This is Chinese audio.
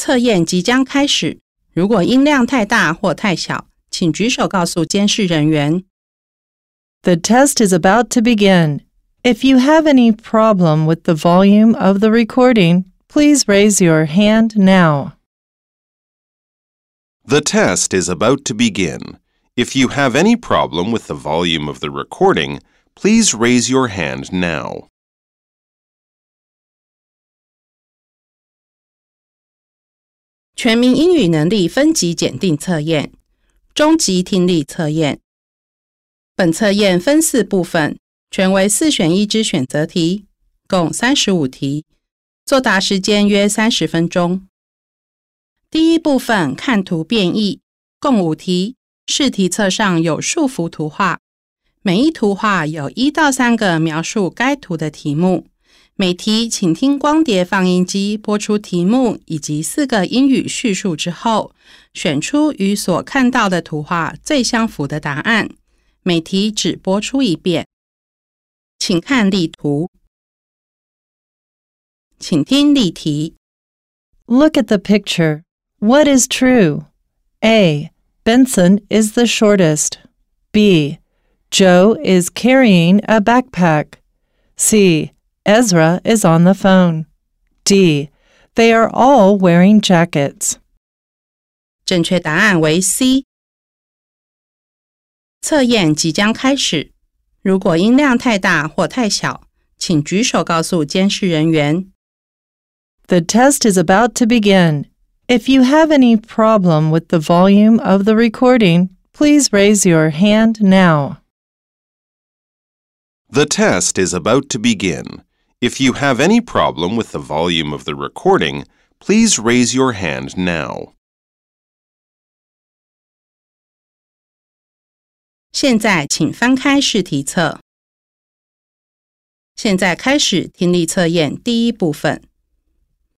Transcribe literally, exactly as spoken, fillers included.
测验即将开始，如果音量太大或太小，请举手告诉监视人员。 The test is about to begin. If you have any problem with the volume of the recording, please raise your hand now. The test is about to begin. If you have any problem with the volume of the recording, please raise your hand now. 全民英语能力分级检定测验，中级听力测验。本测验分四部分，全为四选一之选择题，共三十五题，作答时间约三十分钟。第一部分看图变译，共五题，试题册上有数幅图画，每一图画有一到三个描述该图的题目。每题请听光碟放映机播出题目以及四个英语叙述之后，选出与所看到的图画最相符的答案。每题只播出一遍。请看例图。请听例题。 Look at the picture. What is true? A. Benson is the shortest. B. Joe is carrying a backpack. C. Ezra is on the phone. D. They are all wearing jackets. 正确答案为 C。 测验即将开始，如果音量太大或太小，请举手告诉监视人员。 The test is about to begin. If you have any problem with the volume of the recording, please raise your hand now. The test is about to begin. If you have any problem with the volume of the recording, please raise your hand now. 现在请翻开试题册。现在开始听力测验第一部分。